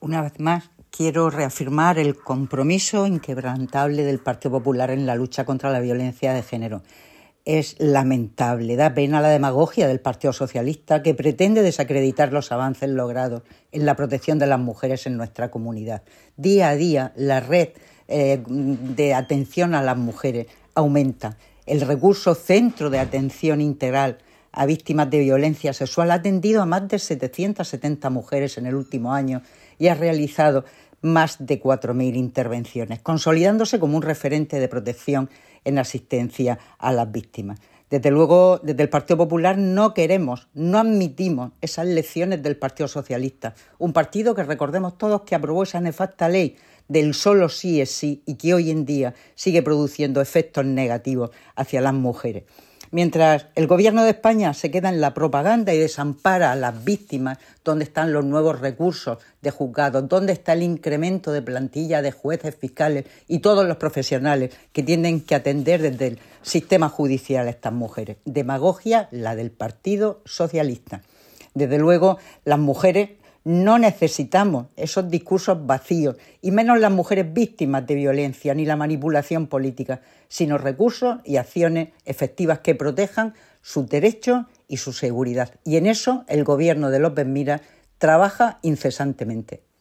Una vez más, quiero reafirmar el compromiso inquebrantable del Partido Popular en la lucha contra la violencia de género. Es lamentable, da pena la demagogia del Partido Socialista, que pretende desacreditar los avances logrados en la protección de las mujeres en nuestra comunidad. Día a día, la red de atención a las mujeres aumenta. El recurso Centro de Atención Integral a Víctimas de Violencia Sexual ha atendido a más de 770 mujeres en el último año y ha realizado más de 4.000 intervenciones, consolidándose como un referente de protección en asistencia a las víctimas. Desde luego, desde el Partido Popular no admitimos esas lecciones del Partido Socialista, un partido que recordemos todos que aprobó esa nefasta ley del solo sí es sí y que hoy en día sigue produciendo efectos negativos hacia las mujeres. Mientras el Gobierno de España se queda en la propaganda y desampara a las víctimas, ¿dónde están los nuevos recursos de juzgados? ¿Dónde está el incremento de plantilla de jueces, fiscales y todos los profesionales que tienen que atender desde el sistema judicial a estas mujeres? Demagogia, la del Partido Socialista. Desde luego, las mujeres no necesitamos esos discursos vacíos, y menos las mujeres víctimas de violencia ni la manipulación política, sino recursos y acciones efectivas que protejan sus derechos y su seguridad. Y en eso el Gobierno de López Miras trabaja incesantemente.